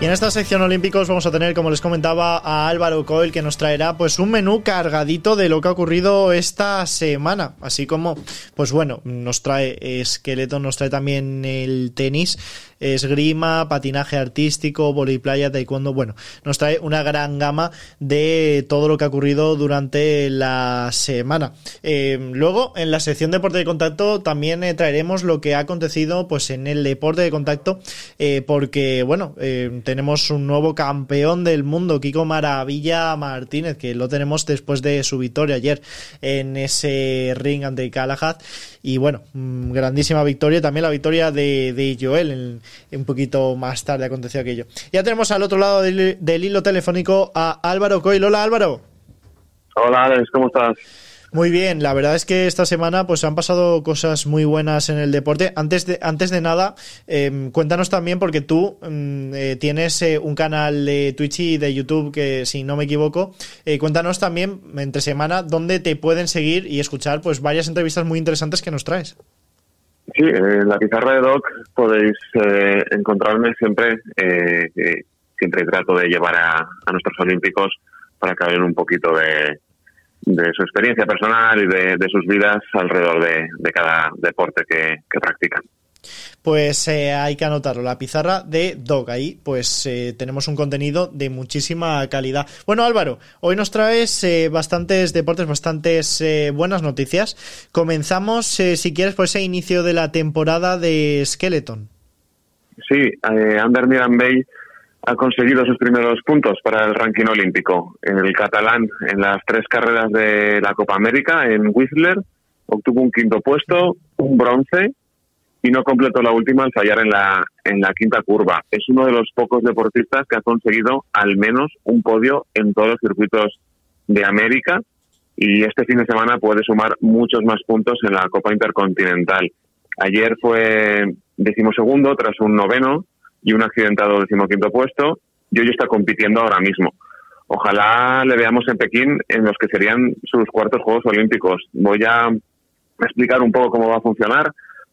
Y en esta sección olímpicos vamos a tener, como les comentaba, a Álvaro Coll, que nos traerá pues un menú cargadito de lo que ha ocurrido esta semana, así como pues bueno, nos trae Skeleton, nos trae también el tenis, esgrima, patinaje artístico, voliplaya, taekwondo. Bueno, nos trae una gran gama de todo lo que ha ocurrido durante la semana. Luego, en la sección deporte de contacto también traeremos lo que ha acontecido pues en el deporte de contacto, porque bueno, tenemos un nuevo campeón del mundo, Kiko Maravilla Martínez, que lo tenemos después de su victoria ayer en ese ring ante Galahad. Y bueno, grandísima victoria, también la victoria de Joel, un poquito más tarde aconteció aquello. Ya tenemos al otro lado del hilo telefónico a Álvaro Coll. Hola, Álvaro. Hola, Alex, ¿cómo estás? Muy bien, la verdad es que esta semana pues han pasado cosas muy buenas en el deporte. Antes de nada, cuéntanos también, porque tú tienes un canal de Twitch y de YouTube, que si no me equivoco, cuéntanos también entre semana dónde te pueden seguir y escuchar pues varias entrevistas muy interesantes que nos traes. Sí, en la pizarra de Doc podéis encontrarme siempre. Siempre trato de llevar a nuestros olímpicos para que hablen un poquito de su experiencia personal y de sus vidas alrededor de cada deporte que practican. Pues hay que anotarlo, la pizarra de Doc. Ahí pues tenemos un contenido de muchísima calidad. Bueno, Álvaro, hoy nos traes bastantes deportes, bastantes buenas noticias. Comenzamos, si quieres, por ese inicio de la temporada de Skeleton. Sí, Ander Mirambell ha conseguido sus primeros puntos para el ranking olímpico. El catalán, en las 3 carreras de la Copa América, en Whistler, obtuvo un 5º puesto, un bronce, y no completó la última al fallar en la 5ª curva. Es uno de los pocos deportistas que ha conseguido al menos un podio en todos los circuitos de América, y este fin de semana puede sumar muchos más puntos en la Copa Intercontinental. Ayer fue 12º tras un 9º y un accidentado 15º puesto, y hoy está compitiendo ahora mismo. Ojalá le veamos en Pekín en los que serían sus 4º Juegos Olímpicos. Voy a explicar un poco cómo va a funcionar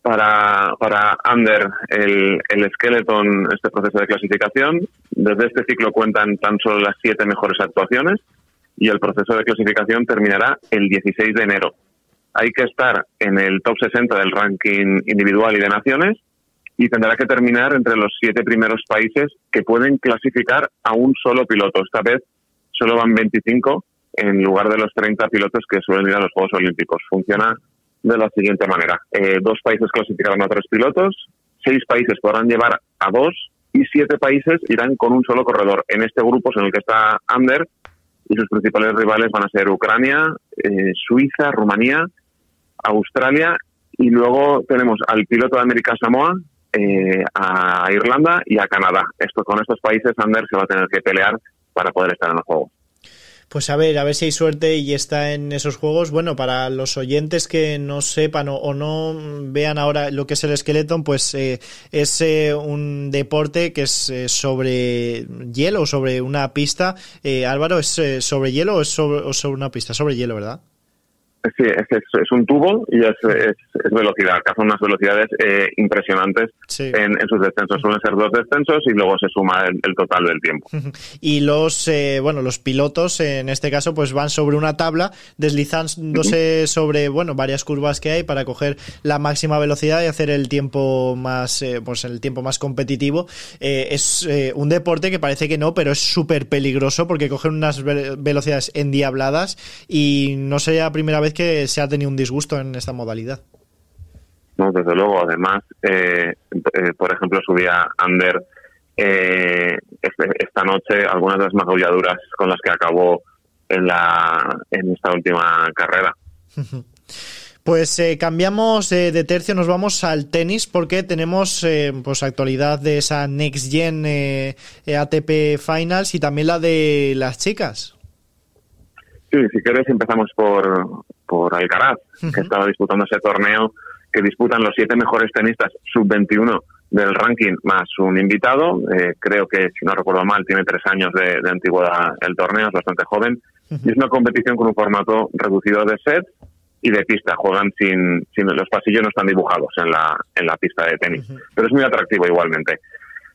para Ander el Skeleton, este proceso de clasificación. Desde este ciclo cuentan tan solo las 7 mejores actuaciones, y el proceso de clasificación terminará el 16 de enero. Hay que estar en el top 60 del ranking individual y de naciones, y tendrá que terminar entre los 7 primeros países que pueden clasificar a un solo piloto. Esta vez solo van 25 en lugar de los 30 pilotos que suelen ir a los Juegos Olímpicos. Funciona de la siguiente manera. 2 países clasificarán a 3 pilotos, 6 países podrán llevar a 2 y 7 países irán con un solo corredor. En este grupo es en el que está Ander, y sus principales rivales van a ser Ucrania, Suiza, Rumanía, Australia, y luego tenemos al piloto de América Samoa, a Irlanda y a Canadá. Con estos países Ander se va a tener que pelear para poder estar en los Juegos. Pues a ver si hay suerte y está en esos Juegos. Bueno, para los oyentes que no sepan o no vean ahora lo que es el Skeleton, pues es un deporte que es sobre hielo, sobre una pista. Álvaro, ¿es sobre hielo o sobre una pista? Sobre hielo, ¿verdad? Sí, es un tubo y es velocidad. Alcanza unas velocidades impresionantes, sí, en sus descensos. Suelen ser 2 descensos y luego se suma el total del tiempo. Y los pilotos, en este caso, pues van sobre una tabla, deslizándose sobre varias curvas que hay para coger la máxima velocidad y hacer el tiempo más el tiempo más competitivo. Es un deporte que parece que no, pero es súper peligroso porque cogen unas velocidades endiabladas, y no sería la primera vez que se ha tenido un disgusto en esta modalidad. No, desde luego. Además, por ejemplo, subía Ander esta noche algunas de las magulladuras con las que acabó en esta última carrera. Pues cambiamos de tercio, nos vamos al tenis, porque tenemos actualidad de esa Next Gen ATP Finals y también la de las chicas. Sí, si quieres empezamos por Alcaraz, que estaba disputando ese torneo que disputan los 7 mejores tenistas sub-21 del ranking, más un invitado. Creo que, si no recuerdo mal, tiene 3 años de antigüedad el torneo, es bastante joven. Y es una competición con un formato reducido de set y de pista. Juegan sin los pasillos no están dibujados en la pista de tenis. Pero es muy atractivo igualmente.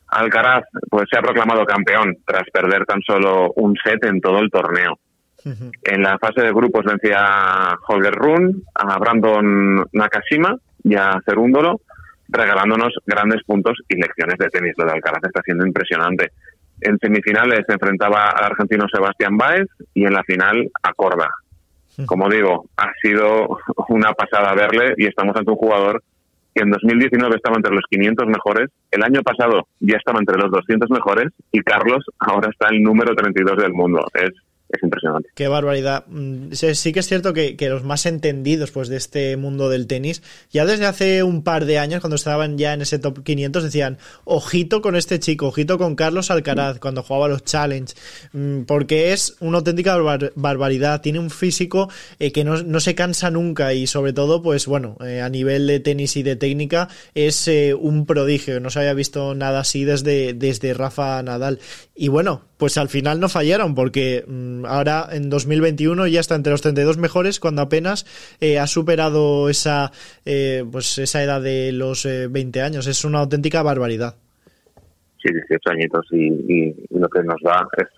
Alcaraz pues se ha proclamado campeón tras perder tan solo un set en todo el torneo. En la fase de grupos vencía a Holger Rune, a Brandon Nakashima y a Cerúndolo, regalándonos grandes puntos y lecciones de tenis. Lo de Alcaraz está siendo impresionante. En semifinales se enfrentaba al argentino Sebastián Báez y en la final a Korda. Como digo, ha sido una pasada verle y estamos ante un jugador que en 2019 estaba entre los 500 mejores, el año pasado ya estaba entre los 200 mejores y Carlos ahora está el número 32 del mundo. Es impresionante. Qué barbaridad. Sí que es cierto que los más entendidos pues de este mundo del tenis, ya desde hace un par de años, cuando estaban ya en ese top 500, decían, ojito con este chico, ojito con Carlos Alcaraz, cuando jugaba los Challenge, porque es una auténtica barbaridad. Tiene un físico que no se cansa nunca y sobre todo, pues bueno, a nivel de tenis y de técnica es un prodigio. No se había visto nada así desde Rafa Nadal. Y bueno, pues al final no fallaron, porque ahora en 2021 ya está entre los 32 mejores, cuando apenas ha superado esa edad de los 20 años. Es una auténtica barbaridad. Sí, 18 añitos y lo que nos da es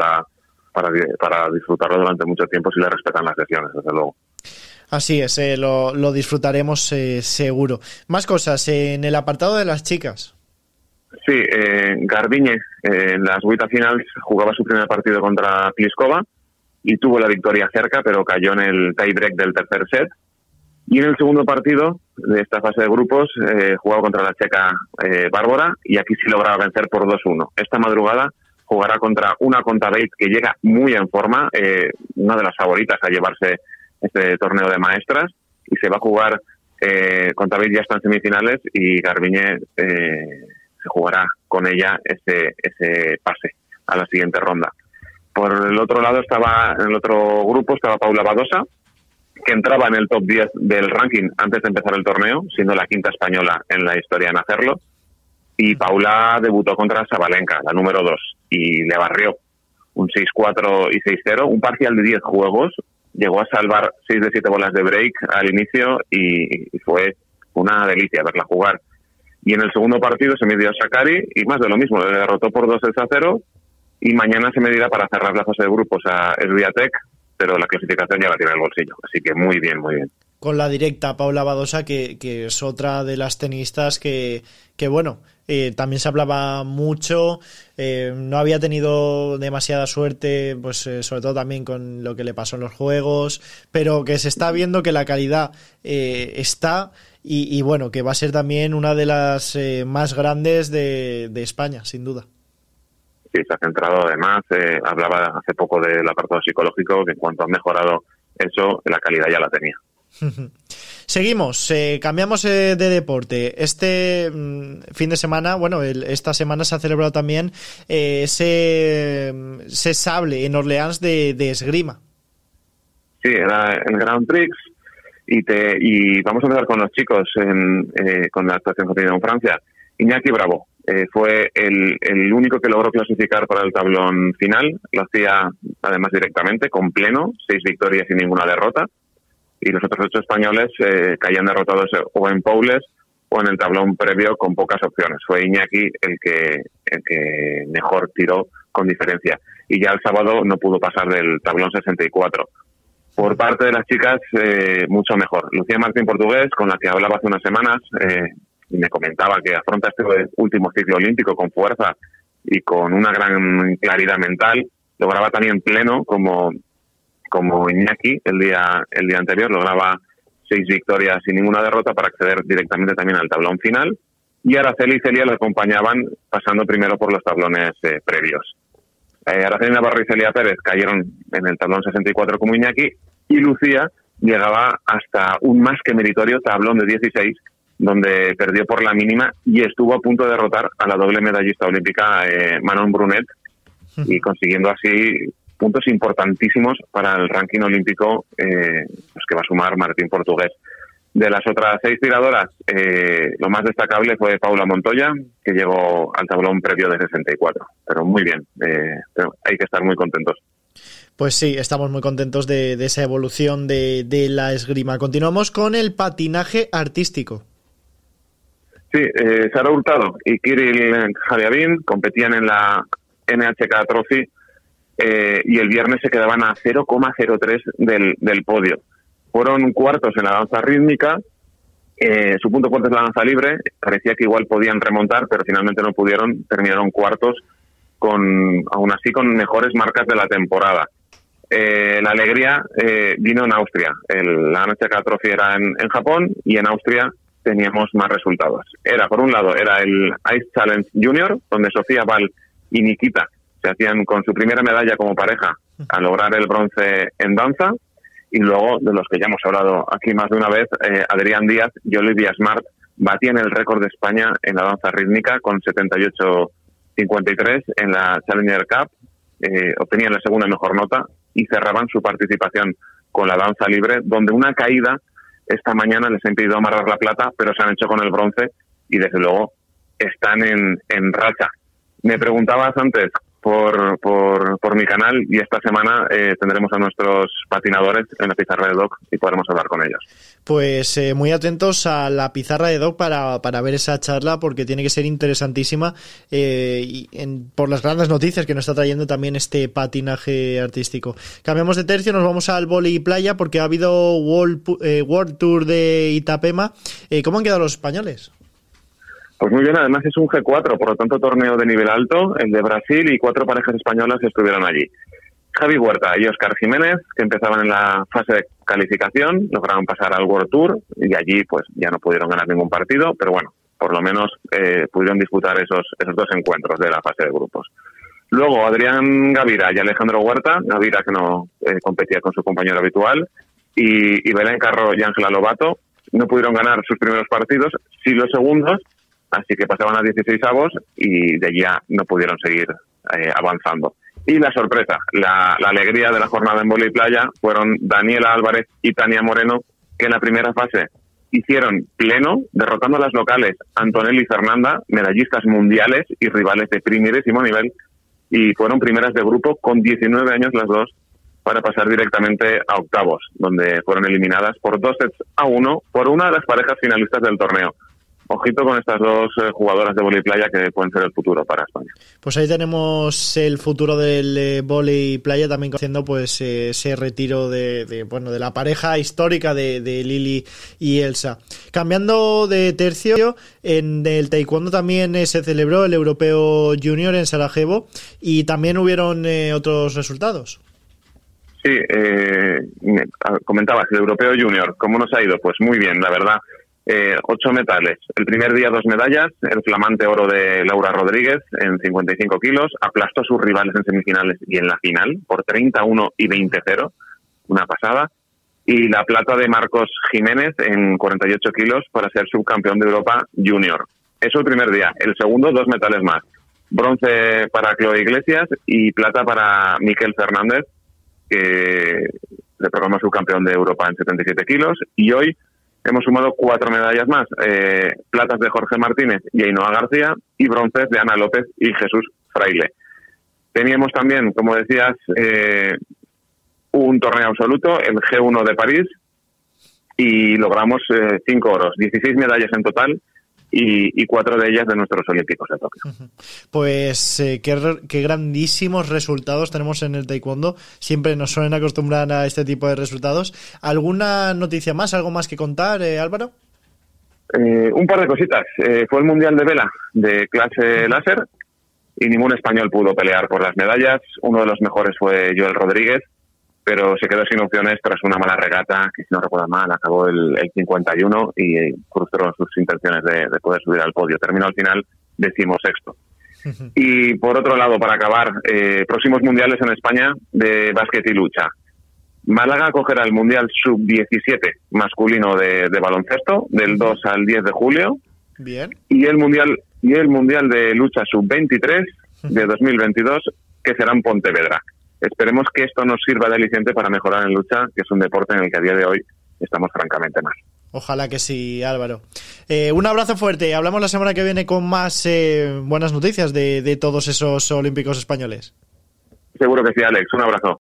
para disfrutarlo durante mucho tiempo si le respetan las lesiones, desde luego. Así es, lo disfrutaremos seguro. Más cosas en el apartado de las chicas. Sí, Garbiñe en las vueltas finales jugaba su primer partido contra Pliskova y tuvo la victoria cerca, pero cayó en el tie-break del tercer set. Y en el segundo partido de esta fase de grupos jugaba contra la checa Bárbara y aquí sí lograba vencer por 2-1. Esta madrugada jugará contra una Kontaveit que llega muy en forma, una de las favoritas a llevarse este torneo de maestras, y se va a jugar, Kontaveit ya está en semifinales y Garbiñe se jugará con ella ese pase a la siguiente ronda. Por el otro lado en el otro grupo estaba Paula Badosa, que entraba en el top 10 del ranking antes de empezar el torneo, siendo la quinta española en la historia en hacerlo. Y Paula debutó contra Sabalenka, la número 2, y le barrió un 6-4 y 6-0, un parcial de 10 juegos. Llegó a salvar 6 de 7 bolas de break al inicio y fue una delicia verla jugar. Y en el segundo partido se midió a Sakkari y más de lo mismo, le derrotó por 2-0 y mañana se medirá para cerrar la fase de grupos a Swiatek, pero la clasificación ya la tiene en el bolsillo, así que muy bien, muy bien. Con la directa Paula Badosa, que es otra de las tenistas que bueno, también se hablaba mucho, no había tenido demasiada suerte, pues sobre todo también con lo que le pasó en los juegos, pero que se está viendo que la calidad está y bueno, que va a ser también una de las más grandes de España, sin duda. Sí, se ha centrado además, hablaba hace poco del apartado psicológico, que en cuanto ha mejorado eso, la calidad ya la tenía. Seguimos, cambiamos de deporte. Este fin de semana, esta semana se ha celebrado también ese sable en Orleans de esgrima. Sí, era el Grand Prix y vamos a empezar con los chicos con la actuación que ha tenido en Francia. Iñaki Bravo fue el único que logró clasificar para el tablón final. Lo hacía además directamente, con pleno, 6 victorias y ninguna derrota. Y los otros 8 españoles caían derrotados o en Poules o en el tablón previo con pocas opciones. Fue Iñaki el que mejor tiró con diferencia. Y ya el sábado no pudo pasar del tablón 64. Por parte de las chicas, mucho mejor. Lucía Martín Portugués, con la que hablaba hace unas semanas, y me comentaba que afronta este último ciclo olímpico con fuerza y con una gran claridad mental. Lograba también pleno como Iñaki el día anterior, lograba 6 victorias y ninguna derrota para acceder directamente también al tablón final. Y Araceli y Celia le acompañaban pasando primero por los tablones previos. Araceli Navarro y Celia Pérez cayeron en el tablón 64 como Iñaki y Lucía llegaba hasta un más que meritorio tablón de 16, donde perdió por la mínima y estuvo a punto de derrotar a la doble medallista olímpica Manon Brunet, y consiguiendo así puntos importantísimos para el ranking olímpico que va a sumar Martín Portugués. De las otras 6 tiradoras, lo más destacable fue Paula Montoya, que llegó al tablón previo de 64. Pero muy bien, pero hay que estar muy contentos. Pues sí, estamos muy contentos de esa evolución de la esgrima. Continuamos con el patinaje artístico. Sí, Sí, Sara Hurtado y Kirill Jaliabin competían en la NHK Trophy y el viernes se quedaban a 0,03 del podio. Fueron cuartos en la danza rítmica. Su punto fuerte es la danza libre. Parecía que igual podían remontar, pero finalmente no pudieron. Terminaron cuartos, aún así con mejores marcas de la temporada. La alegría vino en Austria. La NHK Trophy era en Japón y en Austria teníamos más resultados. Por un lado, era el Ice Challenge Junior, donde Sofía Val y Nikita se hacían con su primera medalla como pareja a lograr el bronce en danza. Y luego, de los que ya hemos hablado aquí más de una vez, Adrián Díaz y Olivia Smart batían el récord de España en la danza rítmica con 78.53 en la Challenger Cup, obtenían la segunda mejor nota y cerraban su participación con la danza libre, donde una caída esta mañana les ha impedido amarrar la plata, pero se han hecho con el bronce y desde luego están en racha. Me preguntabas antes por mi canal y esta semana tendremos a nuestros patinadores en la pizarra de Doc y podremos hablar con ellos. Pues muy atentos a la pizarra de Doc para ver esa charla, porque tiene que ser interesantísima por las grandes noticias que nos está trayendo también este patinaje artístico. Cambiamos de tercio, nos vamos al vóley y playa porque ha habido World Tour de Itapema. ¿Cómo han quedado los españoles? Pues muy bien, además es un G4, por lo tanto torneo de nivel alto, el de Brasil, y 4 parejas españolas que estuvieron allí. Javi Huerta y Óscar Jiménez, que empezaban en la fase de calificación, lograron pasar al World Tour y allí pues ya no pudieron ganar ningún partido, pero bueno, por lo menos pudieron disputar esos 2 encuentros de la fase de grupos. Luego Adrián Gavira y Alejandro Huerta, Gavira que no competía con su compañero habitual, y Belén Carro y Ángela Lobato, no pudieron ganar sus primeros partidos, sí los segundos, así que pasaban a 16avos y de allí ya no pudieron seguir avanzando. Y la sorpresa, la alegría de la jornada en vóley playa fueron Daniela Álvarez y Tania Moreno, que en la primera fase hicieron pleno, derrotando a las locales Antonelli y Fernanda, medallistas mundiales y rivales de primerísimo nivel, y fueron primeras de grupo con 19 años las dos para pasar directamente a octavos, donde fueron eliminadas por 2-1 por una de las parejas finalistas del torneo. Ojito con estas dos jugadoras de vóley playa que pueden ser el futuro para España. Pues ahí tenemos el futuro del vóley playa, también haciendo pues ese retiro de la pareja histórica de Lili y Elsa. Cambiando de tercio, en el taekwondo también se celebró el Europeo Junior en Sarajevo y también hubieron otros resultados. Sí, comentabas el Europeo Junior, ¿cómo nos ha ido? Pues muy bien, la verdad. 8 metales. El primer día 2 medallas, el flamante oro de Laura Rodríguez en 55 kilos, aplastó a sus rivales en semifinales y en la final por 31 y 20-0, una pasada, y la plata de Marcos Jiménez en 48 kilos para ser subcampeón de Europa Junior. Eso el primer día. El segundo, 2 metales más. Bronce para Chloe Iglesias y plata para Miquel Fernández, que se proclamó subcampeón de Europa en 77 kilos, y hoy hemos sumado 4 medallas más, platas de Jorge Martínez y Ainhoa García y bronces de Ana López y Jesús Fraile. Teníamos también, como decías, un torneo absoluto, el G1 de París, y logramos 5 oros, 16 medallas en total, y 4 de ellas de nuestros Olímpicos de Tokio. Pues qué grandísimos resultados tenemos en el taekwondo. Siempre nos suelen acostumbrar a este tipo de resultados. ¿Alguna noticia más, algo más que contar, Álvaro? Un par de cositas. Fue el Mundial de Vela de clase láser y ningún español pudo pelear por las medallas. Uno de los mejores fue Joel Rodríguez, pero se quedó sin opciones tras una mala regata, que si no recuerdo mal, acabó el 51 y frustró sus intenciones de poder subir al podio. Terminó al final 16º. Y por otro lado, para acabar, próximos mundiales en España de básquet y lucha. Málaga acogerá el Mundial Sub-17 masculino de baloncesto del 2 al 10 de julio. Bien. Y el Mundial de lucha Sub-23 de 2022, que será en Pontevedra. Esperemos que esto nos sirva de aliciente para mejorar en lucha, que es un deporte en el que a día de hoy estamos francamente mal. Ojalá que sí, Álvaro. Un abrazo fuerte. Hablamos la semana que viene con más buenas noticias de todos esos olímpicos españoles. Seguro que sí, Alex. Un abrazo.